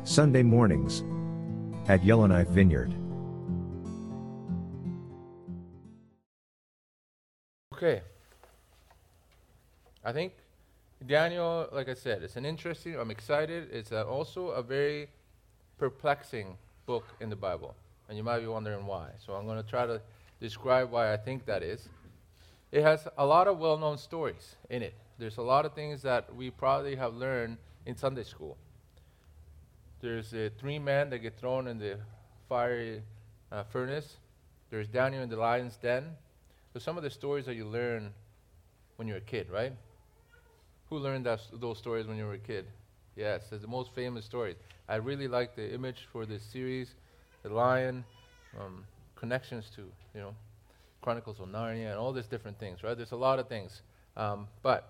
Sunday mornings at Yellowknife Vineyard. Okay. I think Daniel, like I said, it's I'm excited. It's also a very perplexing book in the Bible. And you might be wondering why. So I'm going to try to describe why I think that is. It has a lot of well-known stories in it. There's a lot of things that we probably have learned in Sunday school. There's three men that get thrown in the fiery furnace. There's Daniel in the lion's den. So some of the stories that you learn when you're a kid, right? Who learned those stories when you were a kid? Yes, it's the most famous stories. I really like the image for this series, the lion, connections to, Chronicles of Narnia and all these different things, right? There's a lot of things. But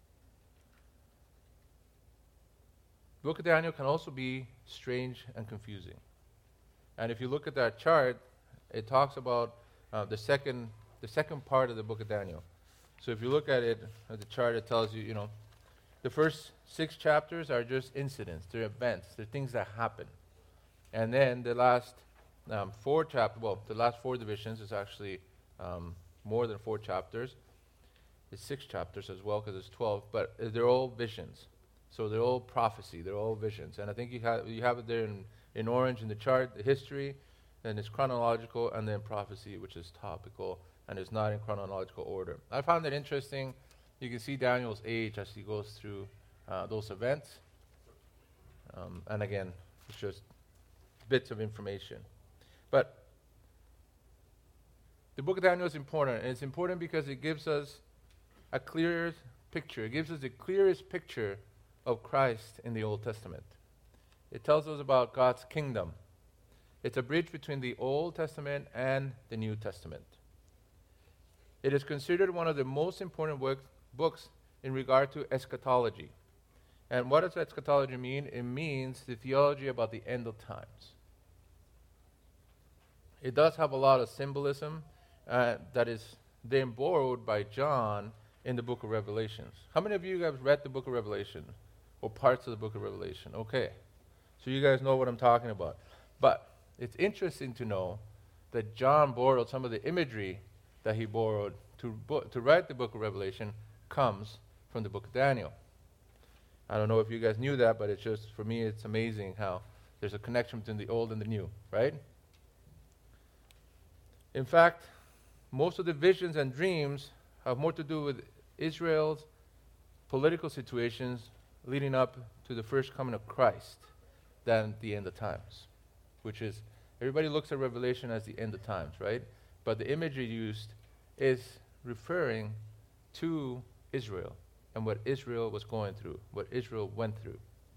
the book of Daniel can also be strange and confusing. And if you look at that chart, it talks about the second part of the book of Daniel. So if you look at it, at the chart, it tells you, the first 6 chapters are just incidents, they're events, they're things that happen. And then the last 4 chapters, the last 4 divisions is actually more than 4 chapters. It's 6 chapters as well because it's 12, but they're all visions. So they're all prophecy, they're all visions. And I think you have it there in orange in the chart, the history, then it's chronological, and then prophecy, which is topical, and it's not in chronological order. I found it interesting. You can see Daniel's age as he goes through those events. And again, it's just bits of information. But the book of Daniel is important, and it's important because it gives us a clear picture. It gives us the clearest picture of Christ in the Old Testament. It tells us about God's kingdom. It's a bridge between the Old Testament and the New Testament. It is considered one of the most important books in regard to eschatology. And what does eschatology mean? It means the theology about the end of times. It does have a lot of symbolism that is then borrowed by John in the book of Revelations. How many of you guys read the book of Revelation or parts of the book of Revelation? Okay. So you guys know what I'm talking about. But it's interesting to know that John borrowed some of the imagery that he borrowed to write the book of Revelation comes from the book of Daniel. I don't know if you guys knew that, but it's just, for me, it's amazing how there's a connection between the old and the new, right? In fact, most of the visions and dreams have more to do with Israel's political situations leading up to the first coming of Christ than the end of times, which is, everybody looks at Revelation as the end of times, right? But the imagery used is referring to Israel and what Israel was going through, what Israel went through.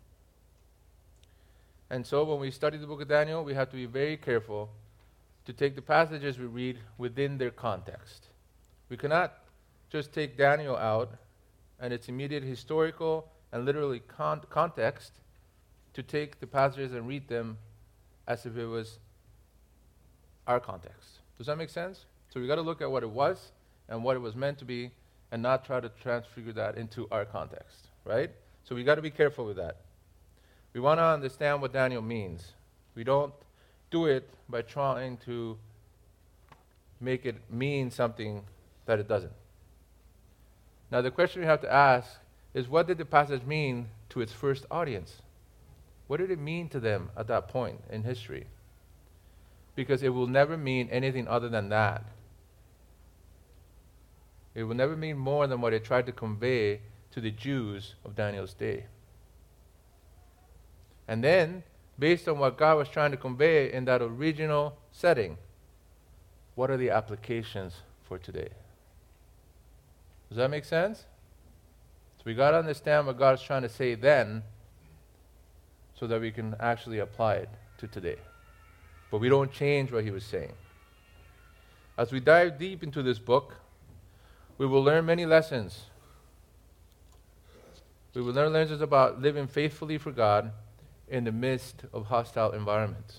And so when we study the book of Daniel, we have to be very careful to take the passages we read within their context. We cannot just take Daniel out and its immediate historical and literally context to take the passages and read them as if it was our context. Does that make sense? So we got to look at what it was and what it was meant to be and not try to transfigure that into our context, right? So we got to be careful with that. We want to understand what Daniel means. We don't do it by trying to make it mean something that it doesn't. Now the question we have to ask is, what did the passage mean to its first audience? What did it mean to them at that point in history? Because it will never mean anything other than that. It will never mean more than what it tried to convey to the Jews of Daniel's day. And then, based on what God was trying to convey in that original setting, what are the applications for today? Does that make sense? So we got to understand what God's trying to say then so that we can actually apply it to today. But we don't change what he was saying. As we dive deep into this book, we will learn many lessons. We will learn lessons about living faithfully for God in the midst of hostile environments.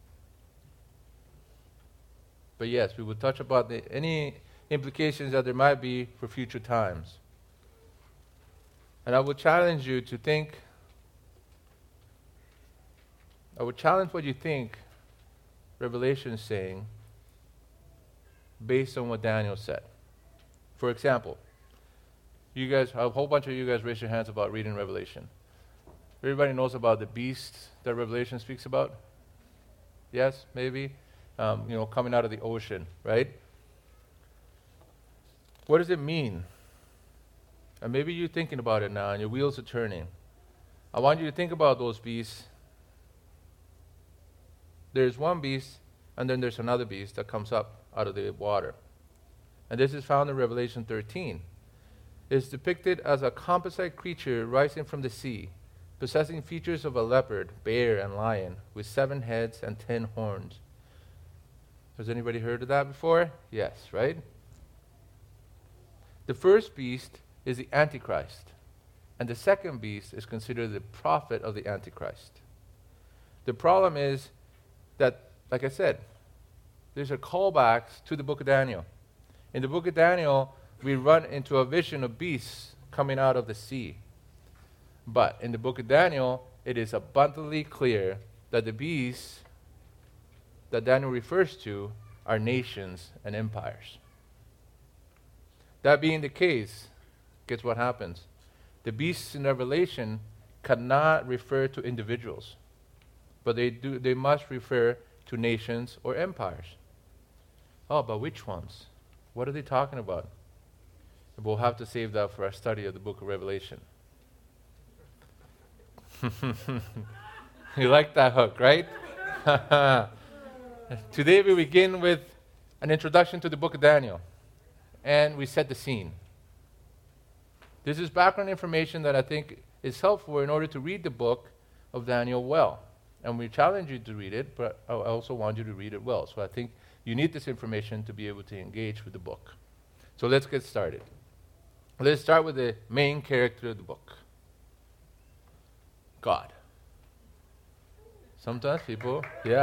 But yes, we will touch about any implications that there might be for future times. And I will challenge you to think I would challenge what you think Revelation is saying based on what Daniel said. For example, you guys, a whole bunch of you guys raise your hands about reading Revelation. Everybody knows about the beast that Revelation speaks about? Yes, maybe? Coming out of the ocean, right? What does it mean? And maybe you're thinking about it now and your wheels are turning. I want you to think about those beasts. There's one beast, and then there's another beast that comes up out of the water. And this is found in Revelation 13. It's depicted as a composite creature rising from the sea, possessing features of a leopard, bear, and lion, with 7 heads and 10 horns. Has anybody heard of that before? Yes, right? The first beast is the Antichrist, and the second beast is considered the prophet of the Antichrist. The problem is that, like I said, there's a callbacks to the book of Daniel. In the book of Daniel, we run into a vision of beasts coming out of the sea. But in the book of Daniel, it is abundantly clear that the beasts that Daniel refers to are nations and empires. That being the case, guess what happens? The beasts in Revelation cannot refer to individuals, but they must refer to nations or empires. Oh, but which ones? What are they talking about? We'll have to save that for our study of the book of Revelation. You like that hook, right? Today we begin with an introduction to the book of Daniel, and we set the scene. This is background information that I think is helpful in order to read the book of Daniel well. And we challenge you to read it, but I also want you to read it well. So I think you need this information to be able to engage with the book. So let's get started. Let's start with the main character of the book. God. Sometimes people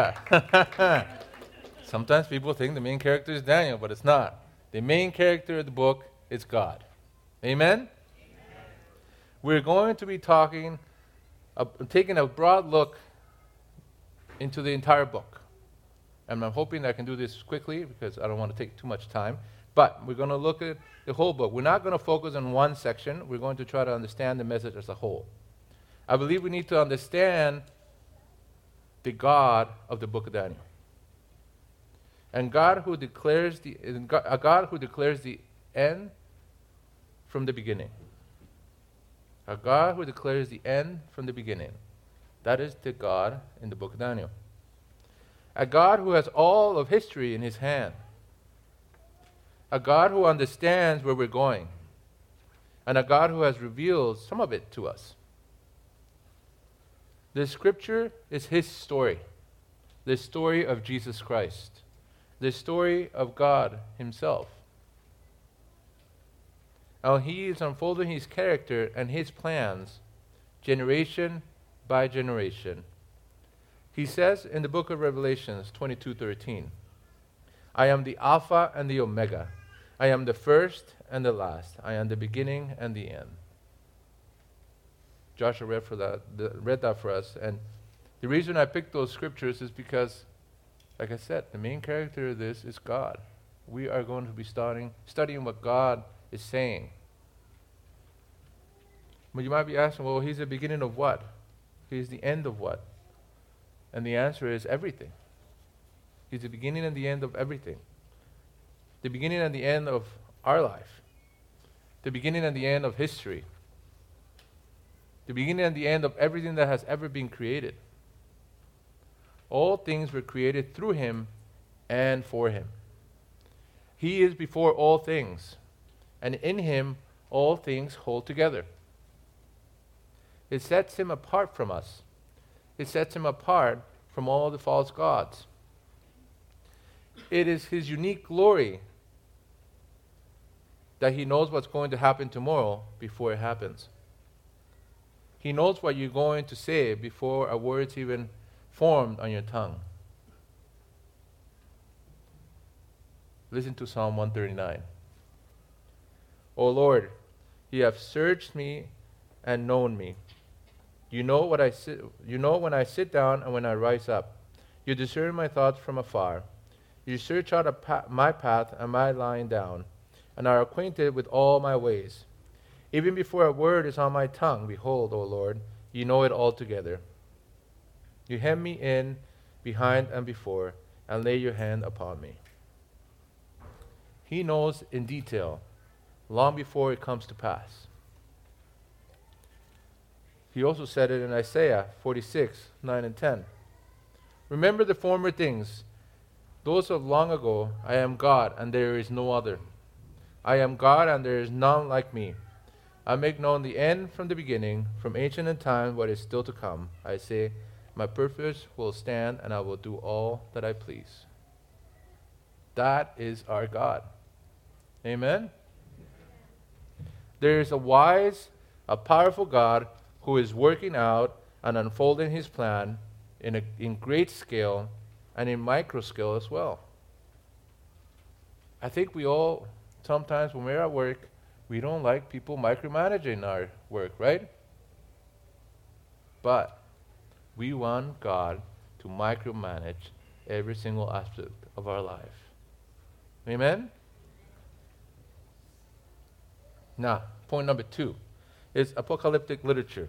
think the main character is Daniel, but it's not. The main character of the book is God. Amen? We're going to be taking a broad look into the entire book. And I'm hoping I can do this quickly because I don't want to take too much time. But we're going to look at the whole book. We're not going to focus on one section. We're going to try to understand the message as a whole. I believe we need to understand the God of the book of Daniel. And a God who declares the end from the beginning. A God who declares the end from the beginning. That is the God in the book of Daniel. A God who has all of history in his hand. A God who understands where we're going. And a God who has revealed some of it to us. The scripture is his story. The story of Jesus Christ. The story of God himself. How he is unfolding his character and his plans, generation by generation. He says in the book of Revelations 22:13, I am the Alpha and the Omega. I am the first and the last. I am the beginning and the end. Joshua read that for us. And the reason I picked those scriptures is because, like I said, the main character of this is God. We are going to be studying what God is saying. But you might be asking, well, he's the beginning of what? He's the end of what? And the answer is everything. He's the beginning and the end of everything. The beginning and the end of our life. The beginning and the end of history. The beginning and the end of everything that has ever been created. All things were created through him and for him. He is before all things, and in him all things hold together. It sets him apart from us. It sets him apart from all the false gods. It is his unique glory that he knows what's going to happen tomorrow before it happens. He knows what you're going to say before a word's even formed on your tongue. Listen to Psalm 139. O Lord, you have searched me and known me. You know when I sit down and when I rise up. You discern my thoughts from afar. You search out my path and my lying down, and are acquainted with all my ways. Even before a word is on my tongue, behold, O Lord, you know it altogether. You hem me in behind and before, and lay your hand upon me. He knows in detail, long before it comes to pass. He also said it in Isaiah 46, 9 and 10. Remember the former things, those of long ago. I am God, and there is no other. I am God, and there is none like me. I make known the end from the beginning, from ancient in time what is still to come. I say, my purpose will stand, and I will do all that I please. That is our God. Amen? There is a wise, a powerful God who is working out and unfolding his plan in great scale and in micro scale as well. I think we all, sometimes when we're at work, we don't like people micromanaging our work, right? But we want God to micromanage every single aspect of our life. Amen? Now, point number 2 is apocalyptic literature.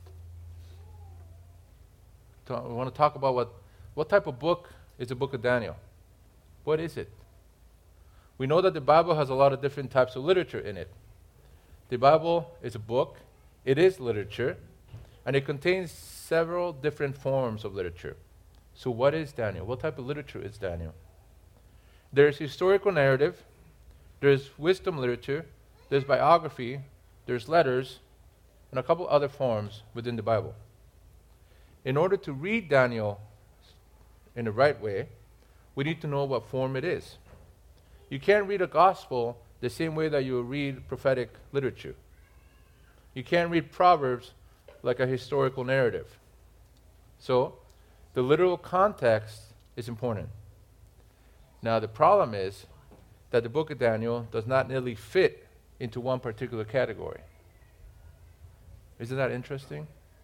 We want to talk about what type of book is the book of Daniel. What is it? We know that the Bible has a lot of different types of literature in it. The Bible is a book, it is literature, and it contains several different forms of literature. So what is Daniel? What type of literature is Daniel? There's historical narrative, there's wisdom literature, there's biography, there's letters, and a couple other forms within the Bible. In order to read Daniel in the right way, we need to know what form it is. You can't read a gospel the same way that you read prophetic literature. You can't read Proverbs like a historical narrative. So, the literal context is important. Now, the problem is that the book of Daniel does not nearly fit into one particular category. Isn't that interesting?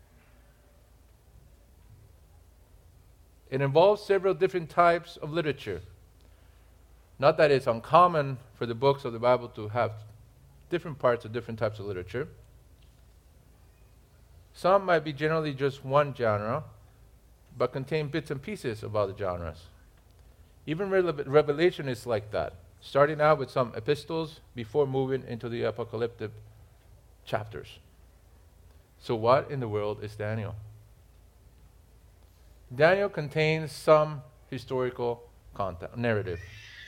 It involves several different types of literature. Not that it's uncommon for the books of the Bible to have different parts of different types of literature. Some might be generally just one genre, but contain bits and pieces of other genres. Even Revelation is like that, starting out with some epistles before moving into the apocalyptic chapters. So what in the world is Daniel? Daniel contains some historical narrative.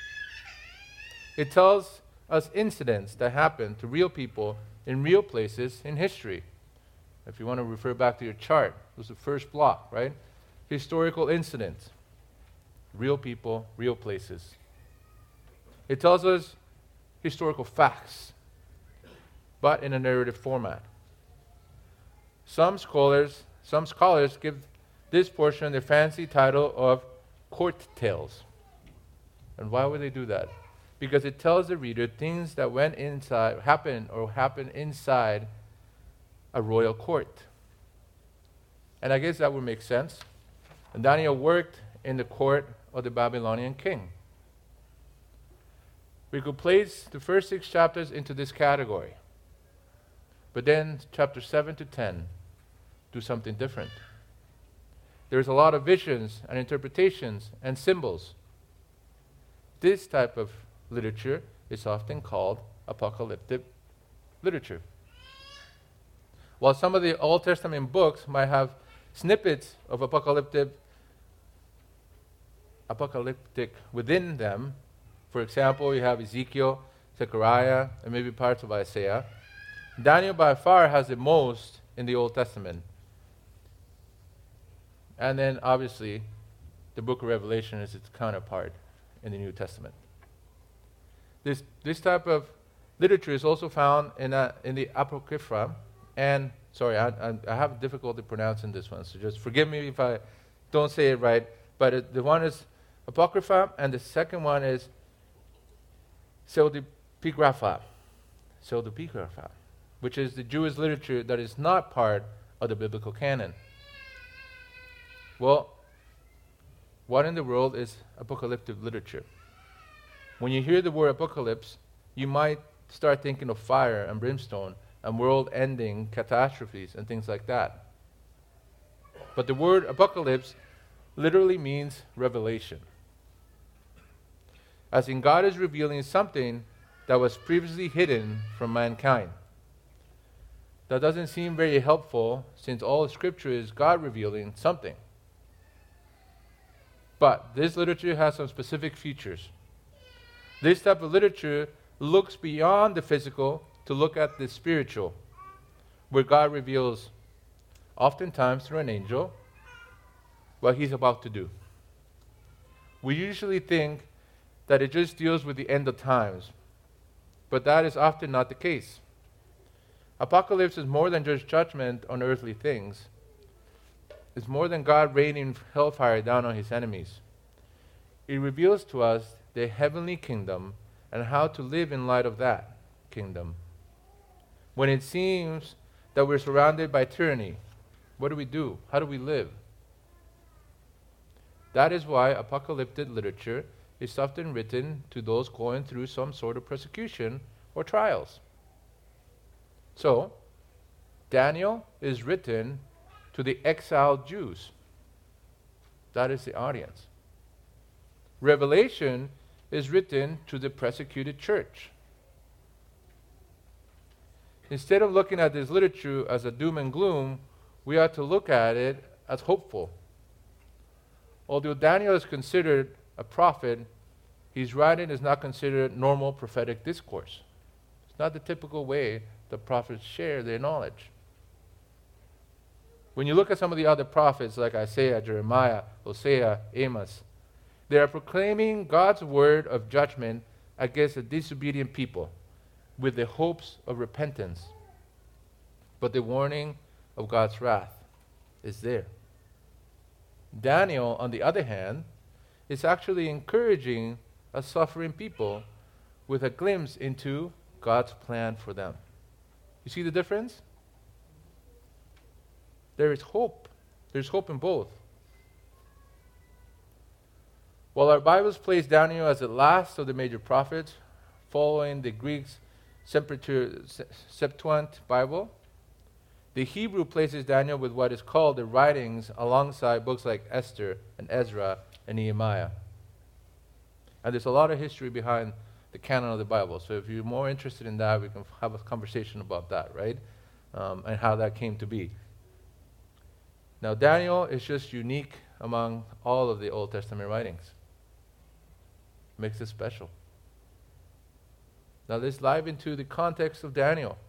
It tells us incidents that happened to real people in real places in history. If you want to refer back to your chart, it was the first block, right? Historical incidents. Real people, real places. It tells us historical facts, but in a narrative format. Some scholars give this portion the fancy title of court tales. And why would they do that? Because it tells the reader things that happened inside a royal court. And I guess that would make sense. And Daniel worked in the court of the Babylonian king. We could place the first 6 chapters into this category. But then chapters 7 to 10 do something different. There's a lot of visions and interpretations and symbols. This type of literature is often called apocalyptic literature. While some of the Old Testament books might have snippets of apocalyptic within them, for example, you have Ezekiel, Zechariah, and maybe parts of Isaiah, Daniel by far has the most in the Old Testament. And then, obviously, the book of Revelation is its counterpart in the New Testament. This type of literature is also found in the Apocrypha. And, sorry, I have difficulty pronouncing this one, so just forgive me if I don't say it right. But the one is Apocrypha, and the second one is Pseudepigrapha, which is the Jewish literature that is not part of the biblical canon. Well, what in the world is apocalyptic literature? When you hear the word apocalypse, you might start thinking of fire and brimstone and world-ending catastrophes and things like that. But the word apocalypse literally means revelation. As in, God is revealing something that was previously hidden from mankind. That doesn't seem very helpful, since all Scripture is God revealing something. But this literature has some specific features. This type of literature looks beyond the physical to look at the spiritual, where God reveals, oftentimes through an angel, what He's about to do. We usually think that it just deals with the end of times, but that is often not the case. Apocalypse is more than just judgment on earthly things. It's more than God raining hellfire down on His enemies. It reveals to us the heavenly kingdom and how to live in light of that kingdom. When it seems that we're surrounded by tyranny, what do? How do we live? That is why apocalyptic literature is often written to those going through some sort of persecution or trials. So, Daniel is written to the exiled Jews. That is the audience. Revelation is written to the persecuted church. Instead of looking at this literature as a doom and gloom, we ought to look at it as hopeful. Although Daniel is considered a prophet, his writing is not considered normal prophetic discourse. It's not the typical way the prophets share their knowledge. When you look at some of the other prophets like Isaiah, Jeremiah, Hosea, Amos, they are proclaiming God's word of judgment against a disobedient people with the hopes of repentance. But the warning of God's wrath is there. Daniel, on the other hand, is actually encouraging a suffering people with a glimpse into God's plan for them. You see the difference? There is hope. There's hope in both. While our Bibles place Daniel as the last of the major prophets, following the Greek's Septuagint Bible, the Hebrew places Daniel with what is called the writings alongside books like Esther and Ezra and Nehemiah. And there's a lot of history behind the canon of the Bible. So if you're more interested in that, we can have a conversation about that, right? And how that came to be. Now, Daniel is just unique among all of the Old Testament writings. Makes it special. Now let's dive into the context of Daniel.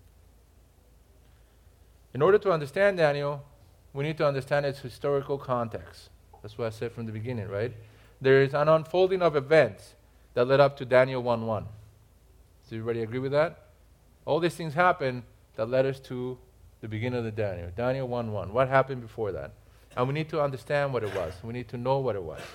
In order to understand Daniel, we need to understand its historical context. That's what I said from the beginning, right? There is an unfolding of events that led up to Daniel 1:1. Does everybody agree with that? All these things happened that led us to the beginning of the Daniel 1:1. What happened before that? And we need to understand what it was. We need to know what it was.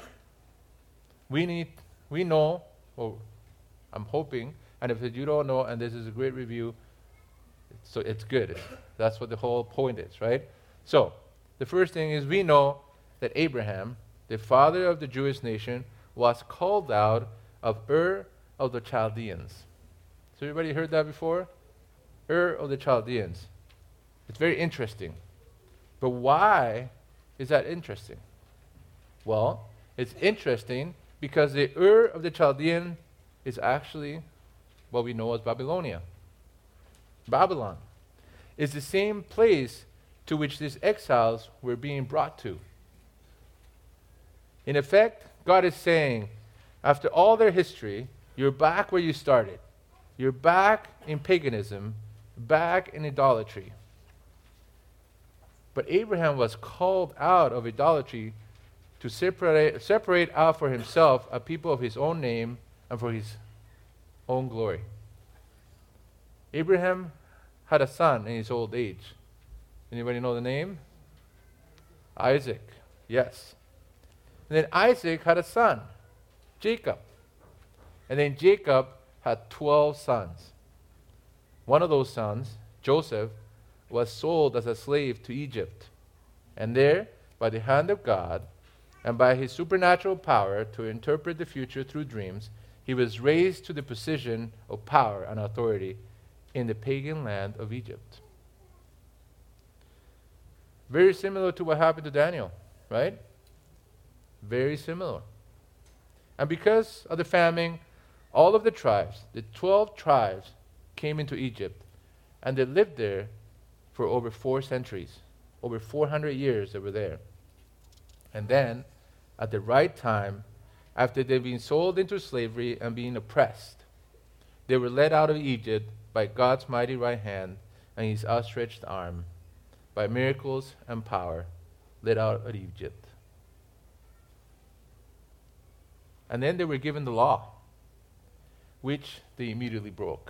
We know, or I'm hoping, and if you don't know, and this is a great review, so it's good. That's what the whole point is, right? So, the first thing is we know that Abraham, the father of the Jewish nation, was called out of Ur of the Chaldeans. So everybody heard that before? Ur of the Chaldeans. It's very interesting. But why is that interesting? Well, it's interesting because the Ur of the Chaldean is actually what we know as Babylonia. Babylon is the same place to which these exiles were being brought to. In effect, God is saying, after all their history, you're back where you started. You're back in paganism, back in idolatry. But Abraham was called out of idolatry to separate out for himself a people of his own name and for his own glory. Abraham had a son in his old age. Anybody know the name? Isaac. Yes. And then Isaac had a son, Jacob. And then Jacob had 12 sons. One of those sons, Joseph, was sold as a slave to Egypt. And there, by the hand of God, and by his supernatural power to interpret the future through dreams, he was raised to the position of power and authority in the pagan land of Egypt. Very similar to what happened to Daniel, right? Very similar. And because of the famine, all of the tribes, the 12 tribes, came into Egypt, and they lived there for over 4 centuries. Over 400 years they were there. And then, at the right time, after they'd been sold into slavery and being oppressed, they were led out of Egypt by God's mighty right hand and his outstretched arm, by miracles and power, led out of Egypt. And then they were given the law, which they immediately broke.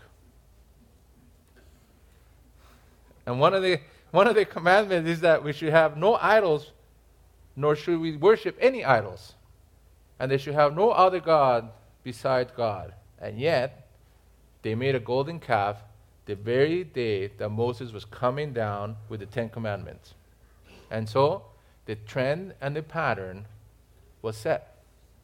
And one of the commandments is that we should have no idols, nor should we worship any idols. And they should have no other God besides God. And yet, they made a golden calf the very day that Moses was coming down with the 10 Commandments. And so, the trend and the pattern was set.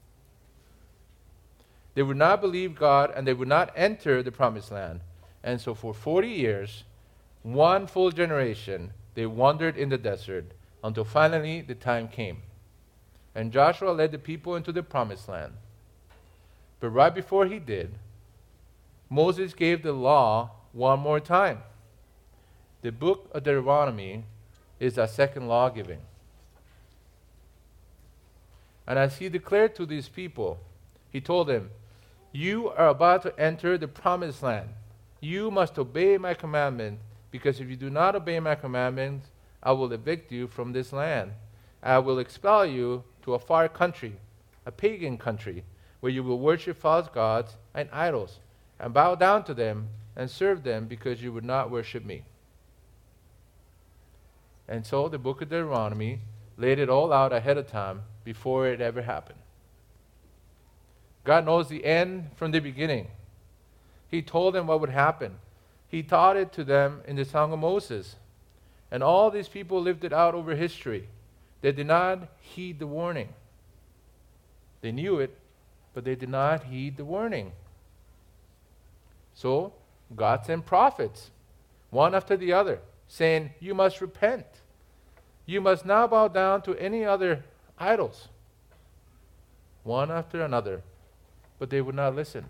They would not believe God, and they would not enter the promised land. And so for 40 years, one full generation, they wandered in the desert until finally the time came. And Joshua led the people into the promised land. But right before he did, Moses gave the law one more time. The book of Deuteronomy is a second law giving. And as he declared to these people, he told them, "You are about to enter the promised land. You must obey my commandment, because if you do not obey my commandments, I will evict you from this land. I will expel you to a far country, a pagan country, where you will worship false gods and idols, and bow down to them and serve them, because you would not worship me." And so the book of Deuteronomy laid it all out ahead of time before it ever happened. God knows the end from the beginning. He told them what would happen. He taught it to them in the Song of Moses. And all these people lived it out over history. They did not heed the warning. They knew it, but they did not heed the warning. So, God sent prophets, one after the other, saying, "You must repent. You must not bow down to any other idols." One after another. But they would not listen.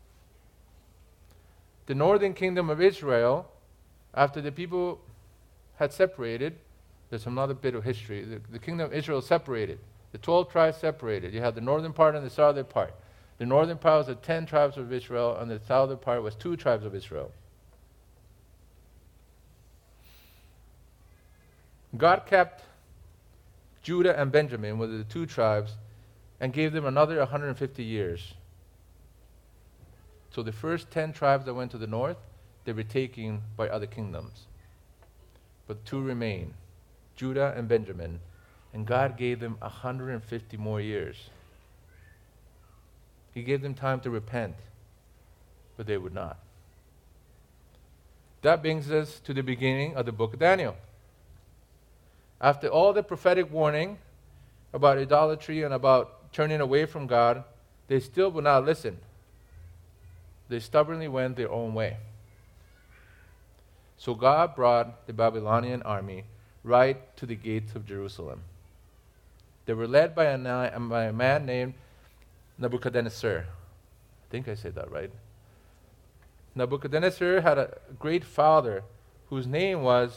The northern kingdom of Israel, after the people had separated, there's another bit of history. The kingdom of Israel separated. The 12 tribes separated. You had the northern part and the southern part. The northern part was the 10 tribes of Israel, and the southern part was 2 tribes of Israel. God kept Judah and Benjamin, with the 2 tribes, and gave them another 150 years. So the first 10 tribes that went to the north, they were taken by other kingdoms. But 2 remained, Judah and Benjamin, and God gave them 150 more years. He gave them time to repent, but they would not. That brings us to the beginning of the book of Daniel. After all the prophetic warning about idolatry and about turning away from God, they still would not listen. They stubbornly went their own way. So God brought the Babylonian army right to the gates of Jerusalem. They were led by a man named Nebuchadnezzar. I think I said that right. Nebuchadnezzar had a great father whose name was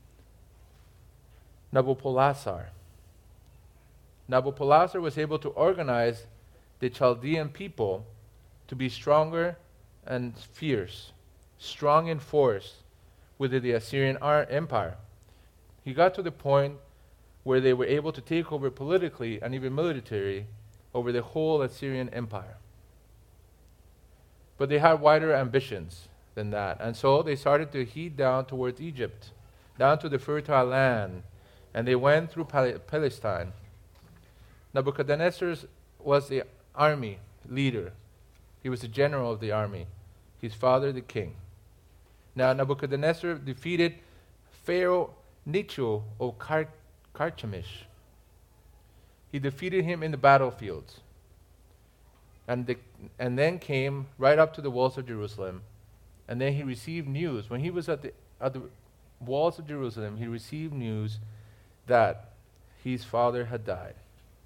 Nabopolassar. Nabopolassar was able to organize the Chaldean people to be stronger and fierce, strong in force with the Assyrian Empire. He got to the point where they were able to take over politically and even militarily over the whole Assyrian Empire. But they had wider ambitions than that, and so they started to head down towards Egypt, down to the fertile land, and they went through Palestine. Nebuchadnezzar was the army leader. He was the general of the army. His father, the king. Now, Nebuchadnezzar defeated Pharaoh Necho of Carchemish. He defeated him in the battlefields. And then came right up to the walls of Jerusalem. And then he received news. When he was at the walls of Jerusalem, he received news that his father had died.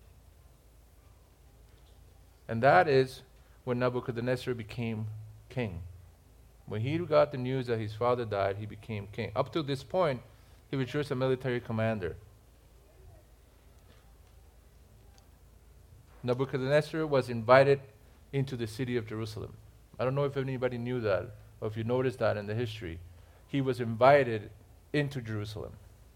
And that is when Nebuchadnezzar became king. When he got the news that his father died, he became king. Up to this point, he was just a military commander. Nebuchadnezzar was invited into the city of Jerusalem. I don't know if anybody knew that, or if you noticed that in the history. He was invited into Jerusalem,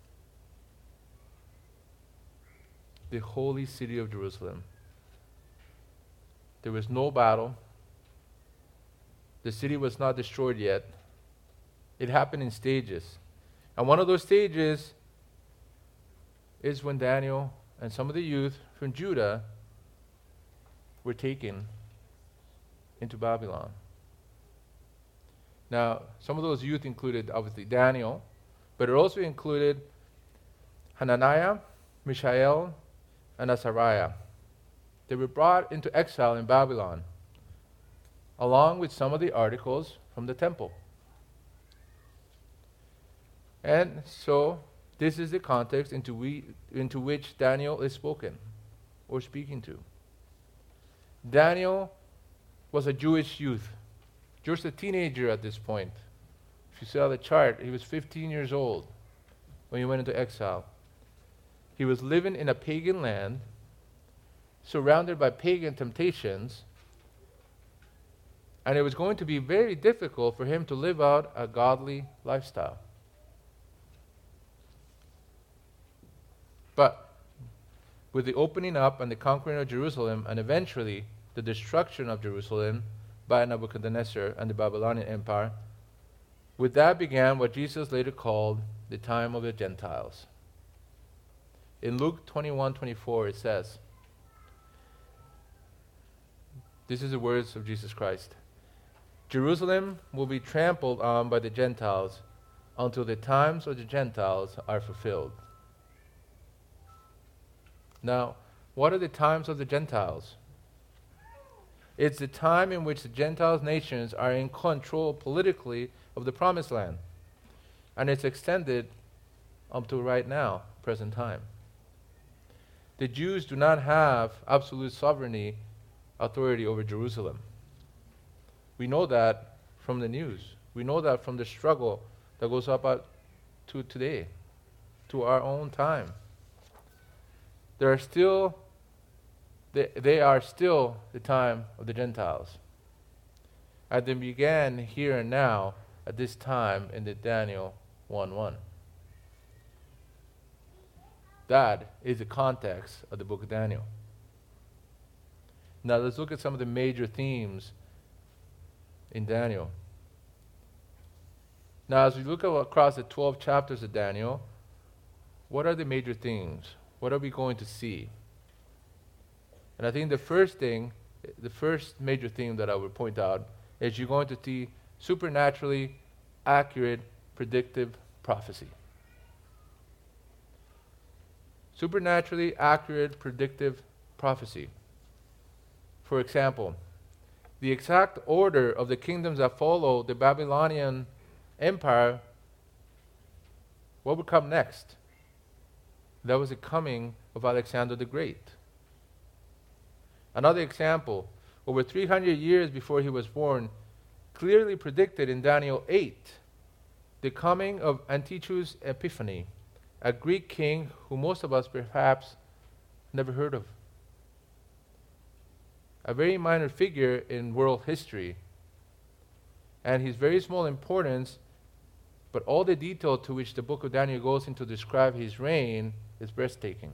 the holy city of Jerusalem. There was no battle. The city was not destroyed yet. It happened in stages. And one of those stages is when Daniel and some of the youth from Judah were taken into Babylon. Now, some of those youth included, obviously, Daniel, but it also included Hananiah, Mishael, and Azariah. They were brought into exile in Babylon, along with some of the articles from the temple. And so, this is the context into which Daniel is spoken, or speaking to. Daniel was a Jewish youth, just a teenager at this point. If you saw the chart, he was 15 years old when he went into exile. He was living in a pagan land, surrounded by pagan temptations, and it was going to be very difficult for him to live out a godly lifestyle. But with the opening up and the conquering of Jerusalem, and eventually the destruction of Jerusalem by Nebuchadnezzar and the Babylonian Empire, with that began what Jesus later called the time of the Gentiles. In Luke 21:24 it says, this is the words of Jesus Christ, Jerusalem will be trampled on by the Gentiles until the times of the Gentiles are fulfilled. Now, what are the times of the Gentiles? It's the time in which the Gentile nations are in control politically of the Promised Land. And it's extended up to right now, present time. The Jews do not have absolute sovereignty, authority over Jerusalem. We know that from the news. We know that from the struggle that goes up to today, to our own time. They are still the time of the Gentiles. And they began here and now at this time in the Daniel 1:1. That is the context of the book of Daniel. Now let's look at some of the major themes in Daniel. Now as we look across the 12 chapters of Daniel, what are the major themes? What are we going to see? And I think the first major theme that I would point out is you're going to see supernaturally accurate predictive prophecy. Supernaturally accurate predictive prophecy. For example, the exact order of the kingdoms that follow the Babylonian Empire, what would come next? That was the coming of Alexander the Great. Another example, over 300 years before he was born, clearly predicted in Daniel 8, the coming of Antiochus Epiphanes, a Greek king who most of us perhaps never heard of. A very minor figure in world history, and his very small importance, but all the detail to which the book of Daniel goes into to describe his reign is breathtaking.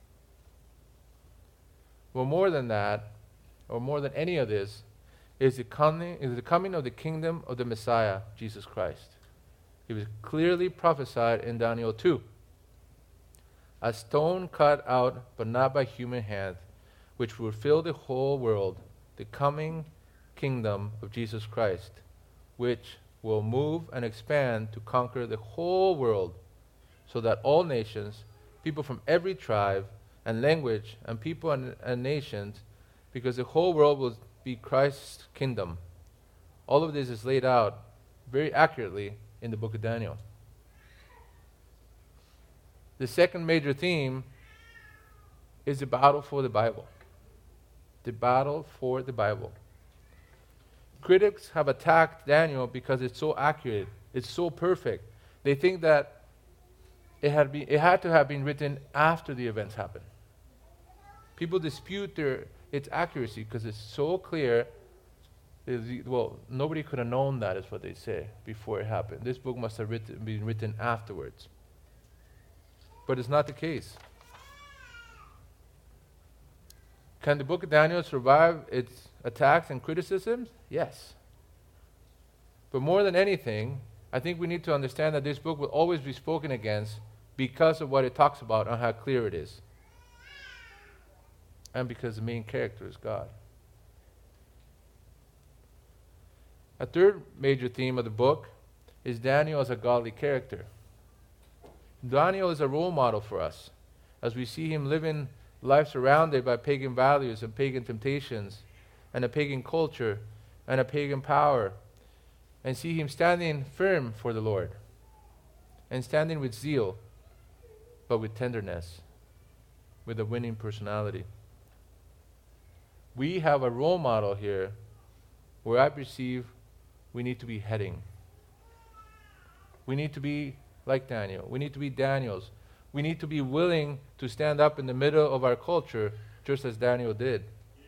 Well, more than that, or more than any of this, is the coming of the kingdom of the Messiah, Jesus Christ. It was clearly prophesied in Daniel 2. A stone cut out, but not by human hand, which will fill the whole world, the coming kingdom of Jesus Christ, which will move and expand to conquer the whole world so that all nations, people from every tribe and language and people and nations, because the whole world will be Christ's kingdom. All of this is laid out very accurately in the book of Daniel. The second major theme is the battle for the Bible. The battle for the Bible. Critics have attacked Daniel because it's so accurate, it's so perfect. They think that it had to have been written after the events happened. People dispute its accuracy because it's so clear. Well, nobody could have known that, is what they say, before it happened. This book must have been written afterwards. But it's not the case. Can the book of Daniel survive its attacks and criticisms? Yes. But more than anything, I think we need to understand that this book will always be spoken against because of what it talks about and how clear it is. And because the main character is God. A third major theme of the book is Daniel as a godly character. Daniel is a role model for us as we see him living life surrounded by pagan values and pagan temptations and a pagan culture and a pagan power, and see him standing firm for the Lord and standing with zeal, but with tenderness, with a winning personality. We have a role model here where I perceive we need to be heading. We need to be like Daniel. We need to be Daniels. We need to be willing to stand up in the middle of our culture, just as Daniel did.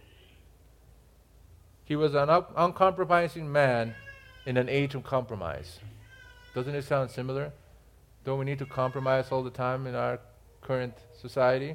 He was an uncompromising man in an age of compromise. Doesn't it sound similar? Don't we need to compromise all the time in our current society?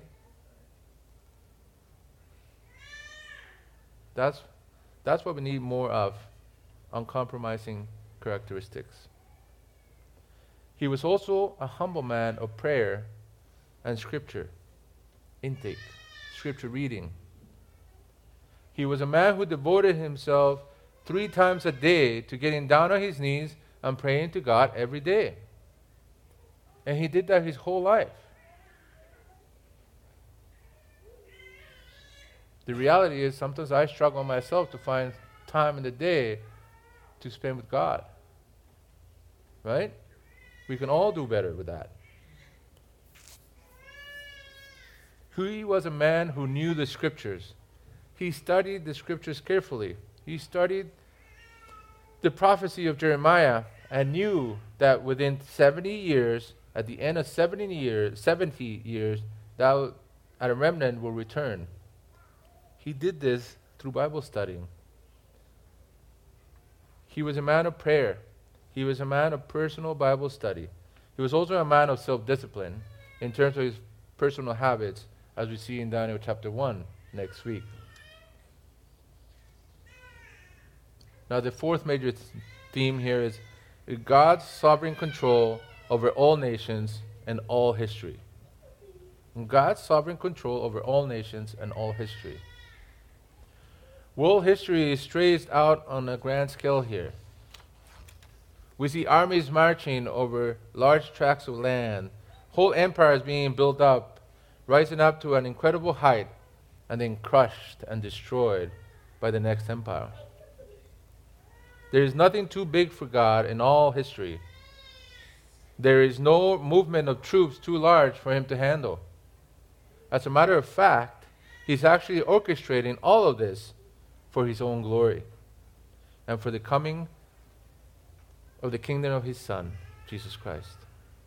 That's what we need more of, uncompromising characteristics. He was also a humble man of prayer and scripture intake, scripture reading. He was a man who devoted himself 3 times a day to getting down on his knees and praying to God every day. And he did that his whole life. The reality is sometimes I struggle myself to find time in the day to spend with God. Right? We can all do better with that. He was a man who knew the scriptures. He studied the scriptures carefully. He studied the prophecy of Jeremiah and knew that within 70 years, at the end of 70 years, that a remnant will return. He did this through Bible studying. He was a man of prayer. He was a man of personal Bible study. He was also a man of self-discipline in terms of his personal habits, as we see in Daniel chapter 1 next week. Now the fourth major theme here is God's sovereign control over all nations and all history. God's sovereign control over all nations and all history. World history is traced out on a grand scale here. We see armies marching over large tracts of land, whole empires being built up, rising up to an incredible height, and then crushed and destroyed by the next empire. There is nothing too big for God in all history. There is no movement of troops too large for him to handle. As a matter of fact, he's actually orchestrating all of this for his own glory and for the coming of the kingdom of his Son, Jesus Christ.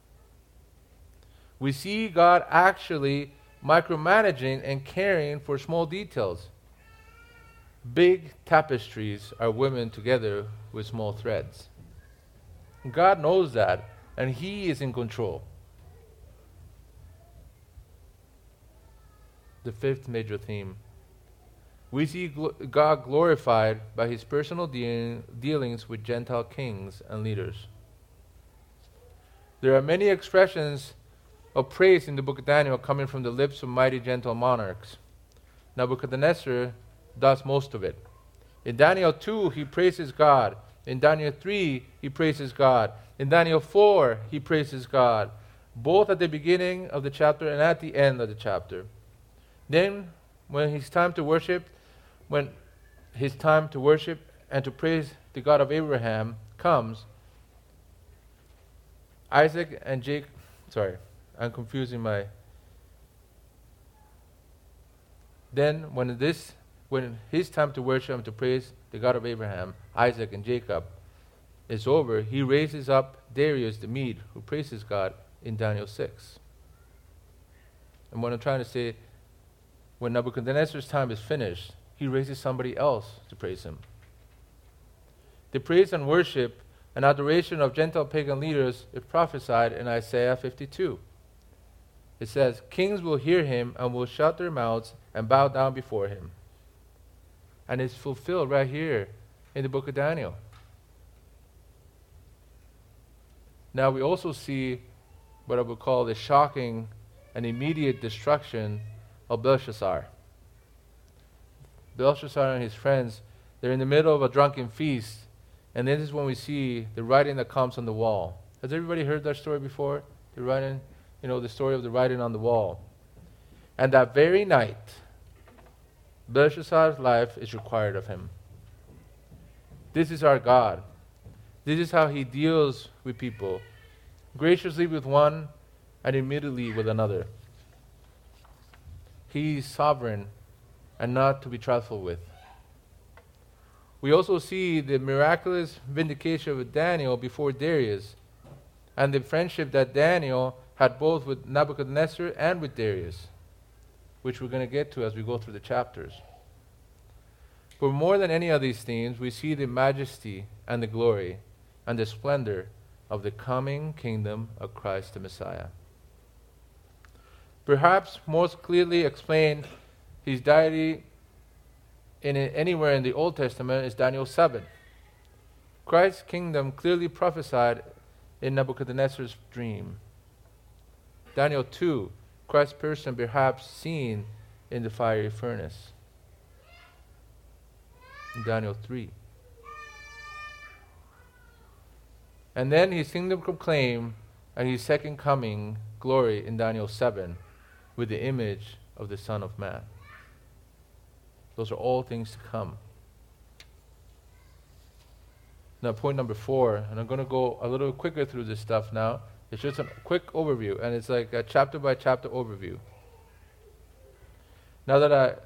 We see God actually micromanaging and caring for small details. Big tapestries are woven together with small threads. God knows that, and he is in control. The fifth major theme. We see God glorified by his personal dealings with Gentile kings and leaders. There are many expressions of praise in the book of Daniel coming from the lips of mighty Gentile monarchs. Nebuchadnezzar does most of it. In Daniel 2, he praises God. In Daniel 3, he praises God. In Daniel 4, he praises God. both at the beginning of the chapter and at the end of the chapter. Then, when his time to worship and to praise the God of Abraham comes, Isaac and Jacob, I'm confusing my. Then, when his time to worship and to praise the God of Abraham, Isaac, and Jacob is over, he raises up Darius the Mede, who praises God in Daniel 6. And what I'm trying to say, when Nebuchadnezzar's time is finished, he raises somebody else to praise him. The praise and worship and adoration of Gentile pagan leaders is prophesied in Isaiah 52. It says, "Kings will hear him and will shut their mouths and bow down before him." And it's fulfilled right here in the book of Daniel. Now we also see what I would call the shocking and immediate destruction of Belshazzar. Belshazzar and his friends, they're in the middle of a drunken feast, and this is when we see the writing that comes on the wall. Has everybody heard that story before? The writing, the story of the writing on the wall. And that very night, Belshazzar's life is required of him. This is our God. This is how he deals with people, graciously with one and immediately with another. He is sovereign and not to be trifled with. We also see the miraculous vindication of Daniel before Darius and the friendship that Daniel had both with Nebuchadnezzar and with Darius, which we're going to get to as we go through the chapters. But more than any of these themes, we see the majesty and the glory and the splendor of the coming kingdom of Christ the Messiah. Perhaps most clearly explained his deity anywhere in the Old Testament is Daniel 7. Christ's kingdom clearly prophesied in Nebuchadnezzar's dream. Daniel 2, Christ's person perhaps seen in the fiery furnace. In Daniel 3. And then his kingdom proclaimed and his second coming glory in Daniel 7 with the image of the Son of Man. Those are all things to come. Now, point number 4, and I'm going to go a little quicker through this stuff now. It's just a quick overview, and it's like a chapter by chapter overview. Now that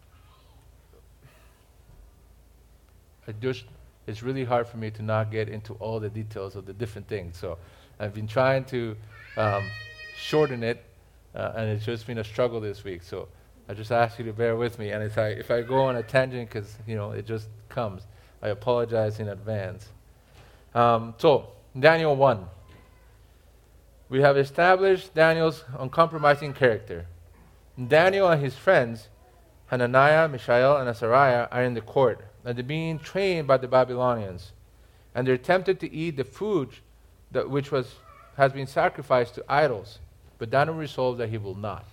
it's really hard for me to not get into all the details of the different things. So I've been trying to shorten it, and it's just been a struggle this week. So I just ask you to bear with me. And if I go on a tangent, because it just comes, I apologize in advance. So Daniel 1. We have established Daniel's uncompromising character. Daniel and his friends, Hananiah, Mishael, and Azariah, are in the court, and they're being trained by the Babylonians. And they're tempted to eat the food which has been sacrificed to idols. But Daniel resolves that he will not.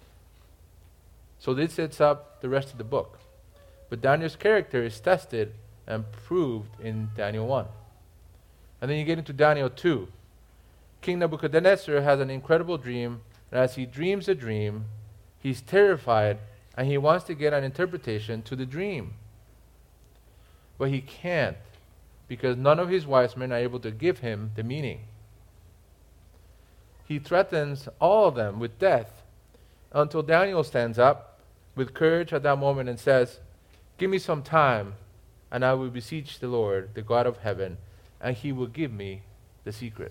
So this sets up the rest of the book. But Daniel's character is tested and proved in Daniel 1. And then you get into Daniel 2. King Nebuchadnezzar has an incredible dream, and as he dreams a dream, he's terrified, and he wants to get an interpretation to the dream. But he can't, because none of his wise men are able to give him the meaning. He threatens all of them with death, until Daniel stands up with courage at that moment and says, "Give me some time, and I will beseech the Lord, the God of heaven, and he will give me the secret."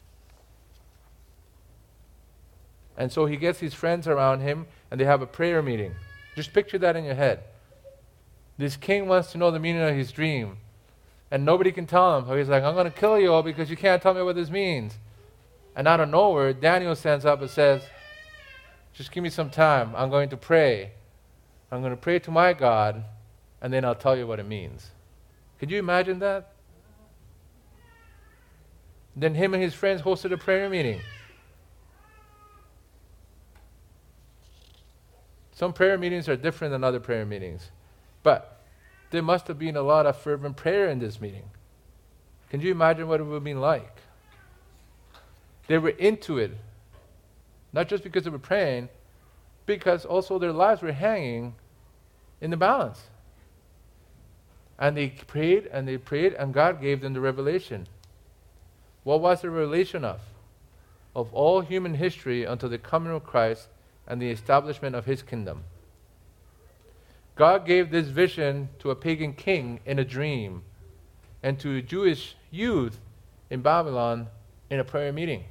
And so he gets his friends around him, and they have a prayer meeting. Just picture that in your head. This king wants to know the meaning of his dream, and nobody can tell him. So he's like, "I'm going to kill you all because you can't tell me what this means." And out of nowhere, Daniel stands up and says, "Just give me some time. I'm going to pray. I'm going to pray to my God, and then I'll tell you what it means." Could you imagine that? Then him and his friends hosted a prayer meeting. Some prayer meetings are different than other prayer meetings. But there must have been a lot of fervent prayer in this meeting. Can you imagine what it would have been like? They were into it. Not just because they were praying, because also their lives were hanging in the balance. And they prayed, and God gave them the revelation. What was the revelation of? Of all human history until the coming of Christ and the establishment of His kingdom. God gave this vision to a pagan king in a dream, and to a Jewish youth in Babylon in a prayer meeting.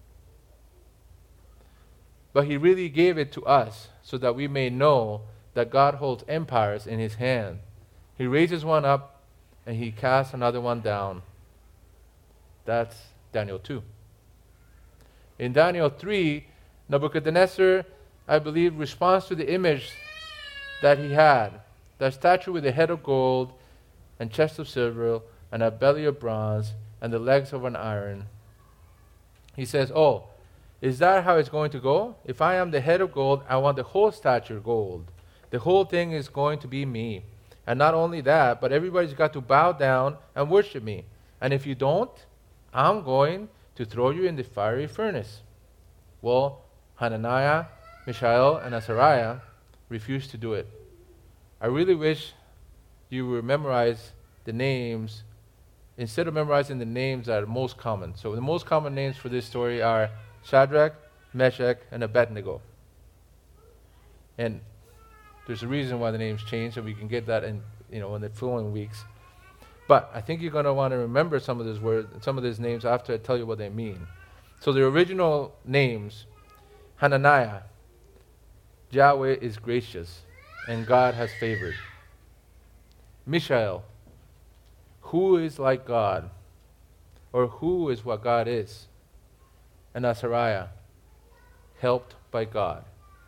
But He really gave it to us so that we may know that God holds empires in His hand. He raises one up and He casts another one down. That's Daniel 2. In Daniel 3, Nebuchadnezzar, I believe, responds to the image that he had. That statue with a head of gold and chest of silver and a belly of bronze and the legs of an iron. He says, oh, is that how it's going to go? If I am the head of gold, I want the whole statue gold. The whole thing is going to be me. And not only that, but everybody's got to bow down and worship me. And if you don't, I'm going to throw you in the fiery furnace. Well, Hananiah, Mishael, and Azariah refused to do it. I really wish you would memorize the names instead of memorizing the names that are most common. So the most common names for this story are Shadrach, Meshach, and Abednego. And there's a reason why the names changed, and we can get that in the following weeks. But I think you're going to want to remember some of these words, some of these names after I tell you what they mean. So the original names, Hananiah, Yahweh is gracious, and God has favored. Mishael, who is like God, or who is what God is. And Azariah, helped by God.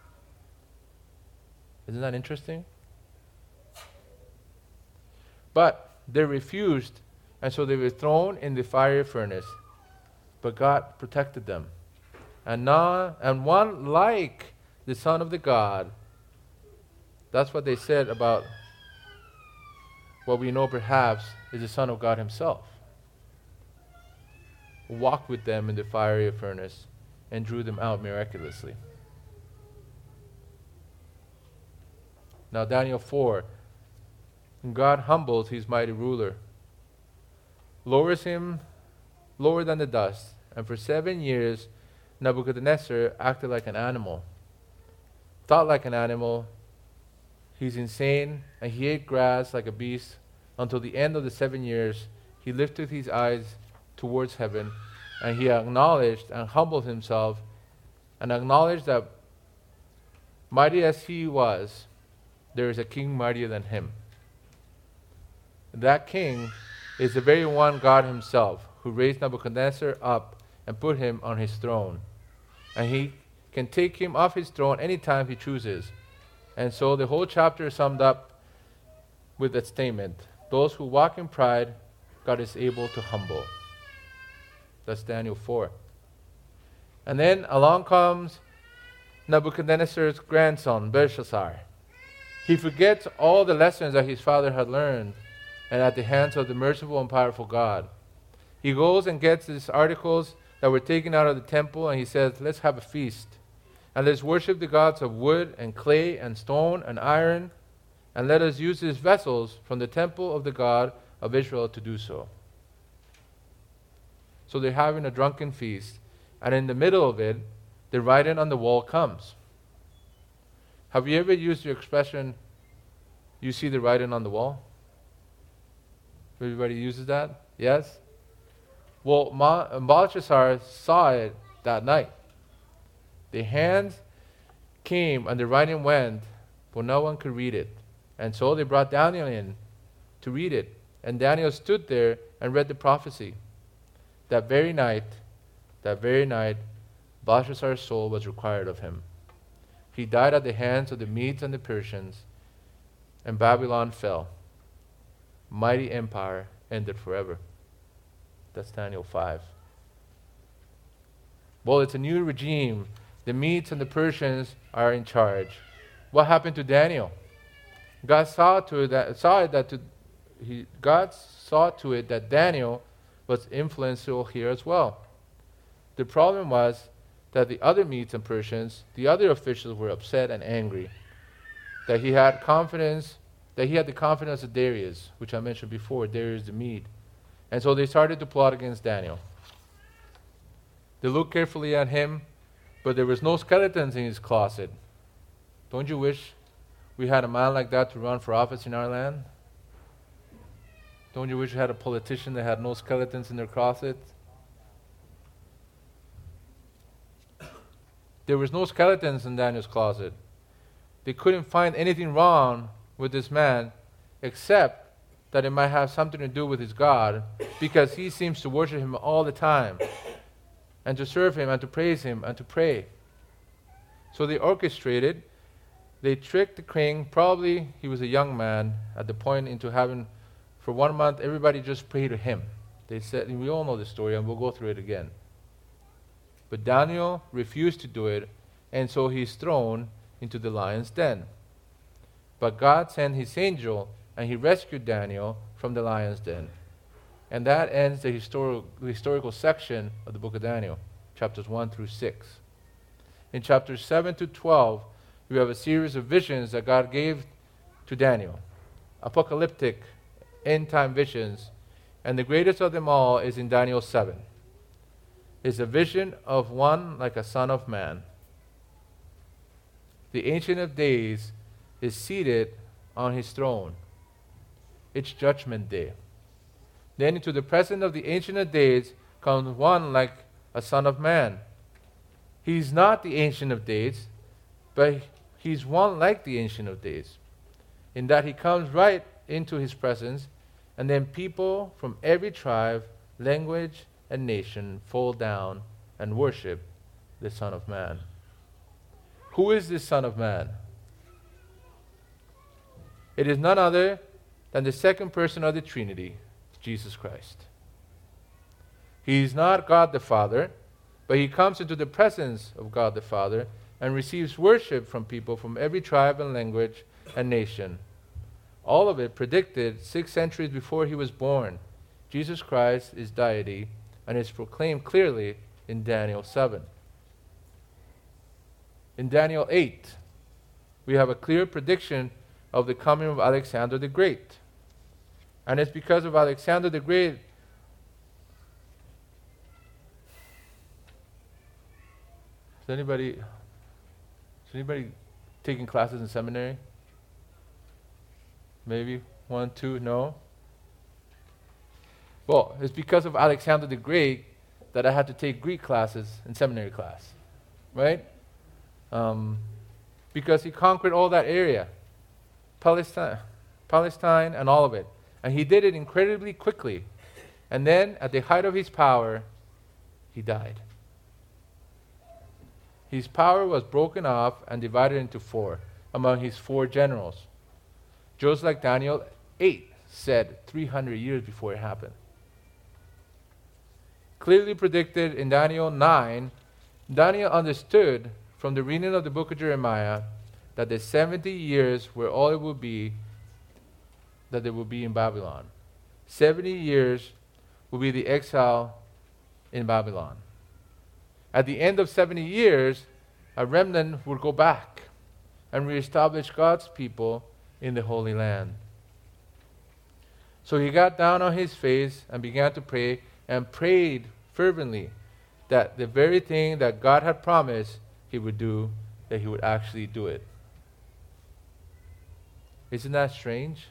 Isn't that interesting? But they refused, and so they were thrown in the fiery furnace. But God protected them. And one like the Son of the God, that's what they said about what we know perhaps is the Son of God Himself, walked with them in the fiery furnace and drew them out miraculously. Now Daniel 4, God humbles His mighty ruler, lowers him lower than the dust, and for 7 years Nebuchadnezzar acted like an animal, thought like an animal. He's insane, and he ate grass like a beast until the end of the 7 years. He lifted his eyes towards heaven, and he acknowledged and humbled himself and acknowledged that mighty as he was, there is a king mightier than him. That king is the very one God Himself who raised Nebuchadnezzar up and put him on his throne. And He can take him off his throne anytime He chooses. And so the whole chapter is summed up with that statement: those who walk in pride, God is able to humble. That's Daniel 4. And then along comes Nebuchadnezzar's grandson, Belshazzar. He forgets all the lessons that his father had learned and at the hands of the merciful and powerful God. He goes and gets these articles that were taken out of the temple, and he says, let's have a feast. And let's worship the gods of wood and clay and stone and iron, and let us use these vessels from the temple of the God of Israel to do so. So they're having a drunken feast, and in the middle of it, the writing on the wall comes. Have you ever used the expression, you see the writing on the wall? Everybody uses that? Yes? Well, Belshazzar saw it that night. The hands came and the writing went, but no one could read it. And so they brought Daniel in to read it. And Daniel stood there and read the prophecy. That very night, Belshazzar's soul was required of him. He died at the hands of the Medes and the Persians, and Babylon fell. Mighty empire ended forever. That's Daniel 5. Well, it's a new regime. The Medes and the Persians are in charge. What happened to Daniel? God saw to it that Daniel was influential here as well. The problem was that the other Medes and Persians, the other officials, were upset and angry. That he had the confidence of Darius, which I mentioned before, Darius the Mede. And so they started to plot against Daniel. They looked carefully at him, but there was no skeletons in his closet. Don't you wish we had a man like that to run for office in our land? Don't you wish we had a politician that had no skeletons in their closet? There was no skeletons in Daniel's closet. They couldn't find anything wrong with this man except that it might have something to do with his God, because he seems to worship him all the time and to serve him and to praise him and to pray. So they orchestrated, they tricked the king. Probably he was a young man at the point into having, for 1 month, everybody just pray to him. They said, and we all know the story and we'll go through it again. But Daniel refused to do it, and so he's thrown into the lion's den. But God sent his angel, and he rescued Daniel from the lion's den. And that ends the historical section of the book of Daniel, chapters 1 through 6. In chapters 7 to 12, we have a series of visions that God gave to Daniel, apocalyptic, end-time visions, and the greatest of them all is in Daniel 7. It's a vision of one like a son of man. The Ancient of Days is seated on his throne. It's Judgment Day. Then into the presence of the Ancient of Days comes one like a son of man. He's not the Ancient of Days, but he's one like the Ancient of Days, in that he comes right into his presence, and then people from every tribe, language, and nation fall down and worship the Son of Man. Who is this Son of Man? It is none other than the second person of the Trinity, Jesus Christ. He is not God the Father, but he comes into the presence of God the Father and receives worship from people from every tribe and language and nation. All of it predicted 6 centuries before he was born. Jesus Christ is deity, and is proclaimed clearly in Daniel 7. In Daniel 8, we have a clear prediction of the coming of Alexander the Great. And it's because of Alexander the Great is anybody taking classes in seminary? Maybe 1, 2, no? Well, it's because of Alexander the Great that I had to take Greek classes in seminary class, right? Because he conquered all that area, Palestine and all of it. And he did it incredibly quickly. And then, at the height of his power, he died. His power was broken off and divided into 4 among his 4 generals. Just like Daniel 8 said 300 years before it happened. Clearly predicted in Daniel 9, Daniel understood from the reading of the book of Jeremiah that the 70 years were all it would be that they would be in Babylon. 70 years will be the exile in Babylon. At the end of 70 years, a remnant would go back and reestablish God's people in the Holy Land. So he got down on his face and began to pray, and prayed fervently that the very thing that God had promised he would do, that he would actually do it. Isn't that strange?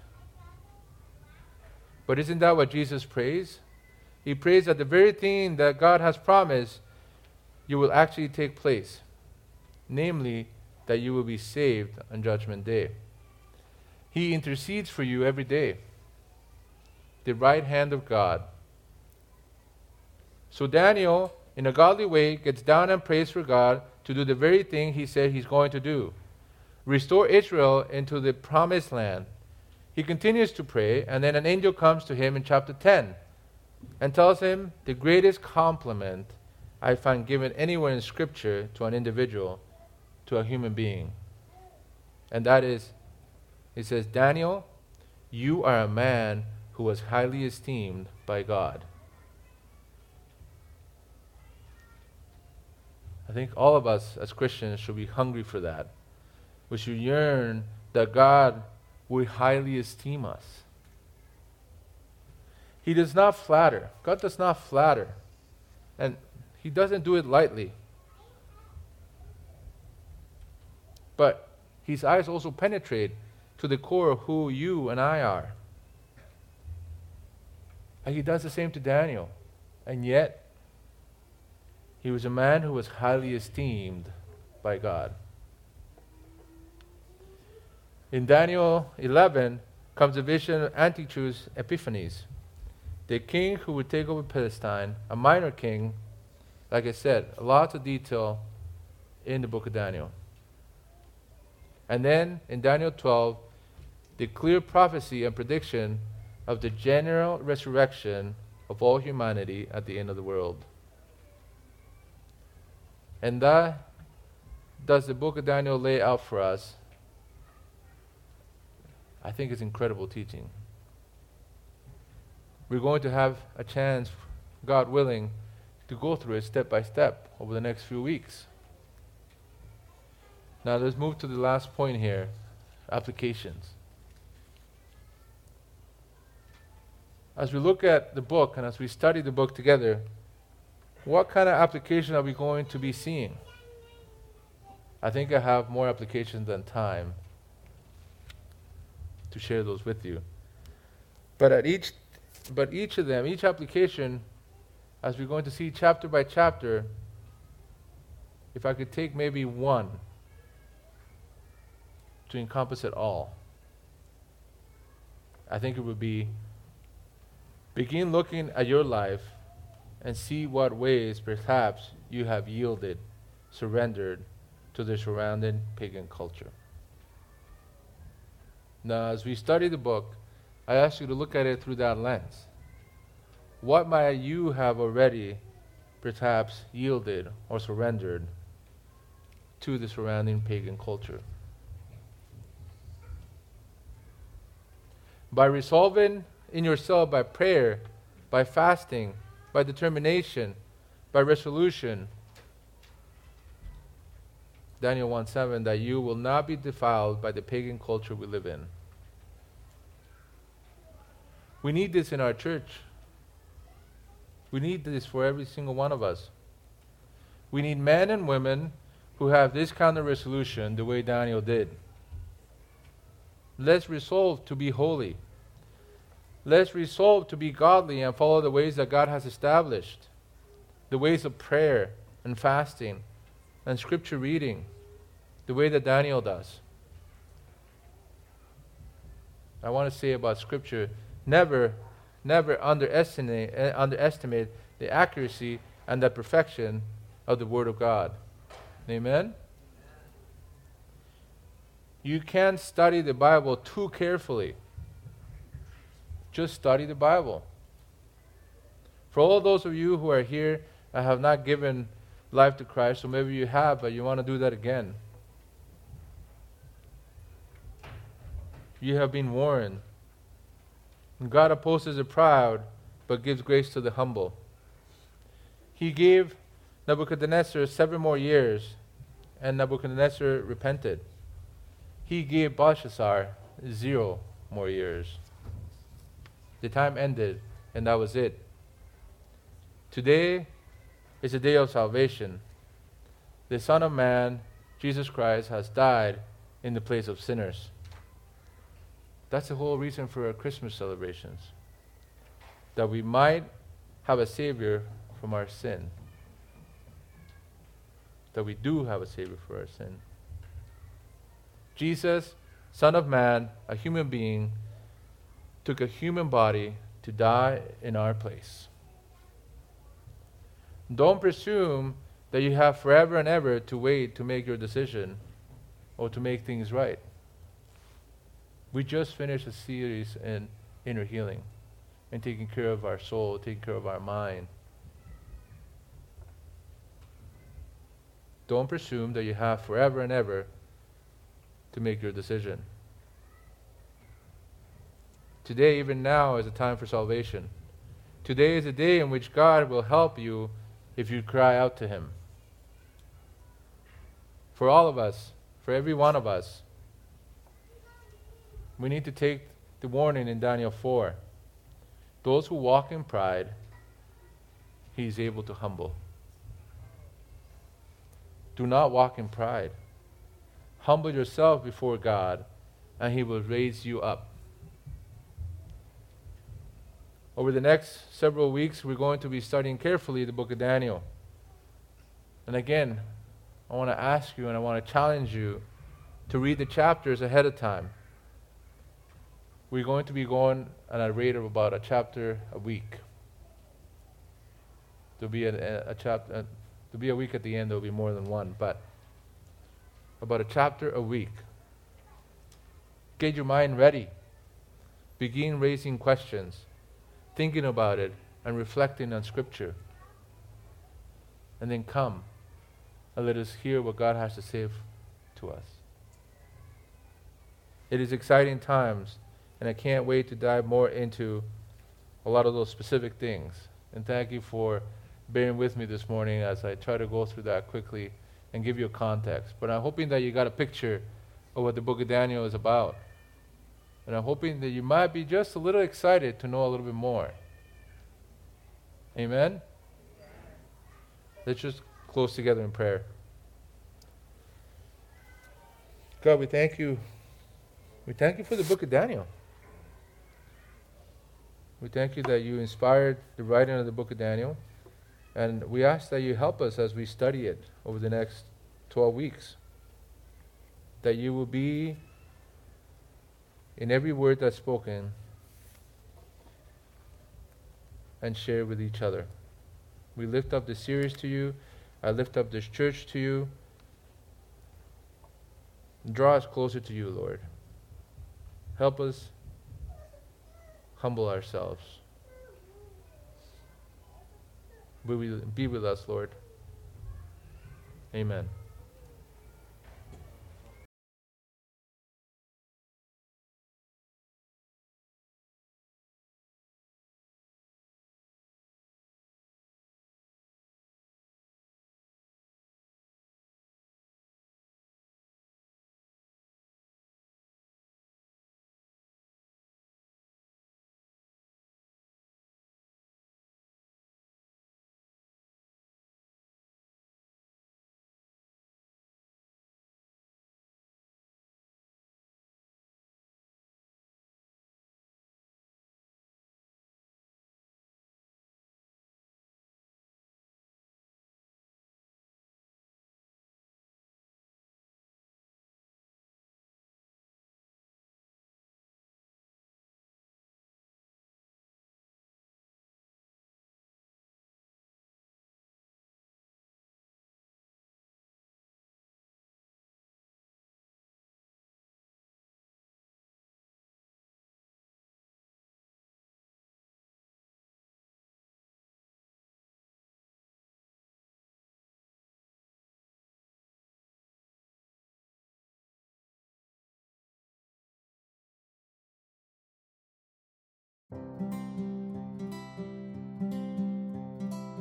But isn't that what Jesus prays? He prays that the very thing that God has promised you will actually take place, namely that you will be saved on Judgment Day. He intercedes for you every day, the right hand of God. So Daniel, in a godly way, gets down and prays for God to do the very thing he said he's going to do. Restore Israel into the promised land. He continues to pray, and then an angel comes to him in chapter 10 and tells him the greatest compliment I find given anywhere in Scripture to an individual, to a human being. And that is, he says, Daniel, you are a man who was highly esteemed by God. I think all of us as Christians should be hungry for that. We should yearn that God will highly esteem us. He does not flatter. God does not flatter. And He doesn't do it lightly. But His eyes also penetrate to the core of who you and I are. And He does the same to Daniel. And yet, he was a man who was highly esteemed by God. In Daniel 11 comes a vision of Antiochus Epiphanes, the king who would take over Palestine, a minor king. Like I said, lots of detail in the book of Daniel. And then in Daniel 12, the clear prophecy and prediction of the general resurrection of all humanity at the end of the world. And that does the book of Daniel lay out for us. I think it's incredible teaching. We're going to have a chance, God willing, to go through it step by step over the next few weeks. Now let's move to the last point here, applications. As we look at the book and as we study the book together, what kind of application are we going to be seeing? I think I have more applications than time to share those with you. But each of them, each application, as we're going to see chapter by chapter, if I could take maybe one to encompass it all, I think it would be begin looking at your life and see what ways perhaps you have yielded, surrendered to the surrounding pagan culture. Now, as we study the book, I ask you to look at it through that lens. What might you have already perhaps yielded or surrendered to the surrounding pagan culture? By resolving in yourself by prayer, by fasting, by determination, by resolution, Daniel 1:7, that you will not be defiled by the pagan culture we live in. We need this in our church. We need this for every single one of us. We need men and women who have this kind of resolution the way Daniel did. Let's resolve to be holy. Let's resolve to be godly and follow the ways that God has established. The ways of prayer and fasting and scripture reading, the way that Daniel does. I want to say about scripture, never underestimate the accuracy and the perfection of the Word of God. Amen? You can't study the Bible too carefully. Just study the Bible. For all those of you who are here and have not given life to Christ, or maybe you have, but you want to do that again, you have been warned. God opposes the proud, but gives grace to the humble. He gave Nebuchadnezzar 7 more years, and Nebuchadnezzar repented. He gave Belshazzar 0 more years. The time ended, and that was it. Today is a day of salvation. The Son of Man, Jesus Christ, has died in the place of sinners. That's the whole reason for our Christmas celebrations. That we might have a Savior from our sin. That we do have a Savior for our sin. Jesus, Son of Man, a human being, took a human body to die in our place. Don't presume that you have forever and ever to wait to make your decision or to make things right. We just finished a series in inner healing and taking care of our soul, taking care of our mind. Don't presume that you have forever and ever to make your decision. Today, even now, is a time for salvation. Today is a day in which God will help you if you cry out to Him. for all of us, for every one of us, we need to take the warning in Daniel 4. Those who walk in pride, he is able to humble. Do not walk in pride. Humble yourself before God, and he will raise you up. Over the next several weeks, we're going to be studying carefully the book of Daniel. And again, I want to ask you and I want to challenge you to read the chapters ahead of time. We're going to be going at a rate of about a chapter a week. There'll be there'll be a week at the end, there'll be more than one, but about a chapter a week. Get your mind ready. Begin raising questions, thinking about it, and reflecting on Scripture. And then come and let us hear what God has to say to us. It is exciting times, and I can't wait to dive more into a lot of those specific things. And thank you for bearing with me this morning as I try to go through that quickly and give you a context. But I'm hoping that you got a picture of what the book of Daniel is about. And I'm hoping that you might be just a little excited to know a little bit more. Amen? Let's just close together in prayer. God, we thank you. We thank you for the book of Daniel. We thank you that you inspired the writing of the book of Daniel. And we ask that you help us as we study it over the next 12 weeks. That you will be in every word that's spoken and share with each other. We lift up this series to you. I lift up this church to you. Draw us closer to you, Lord. Help us humble ourselves. Be with us, Lord. Amen.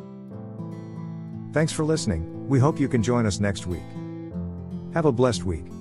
Thanks for listening. We hope you can join us next week. Have a blessed week.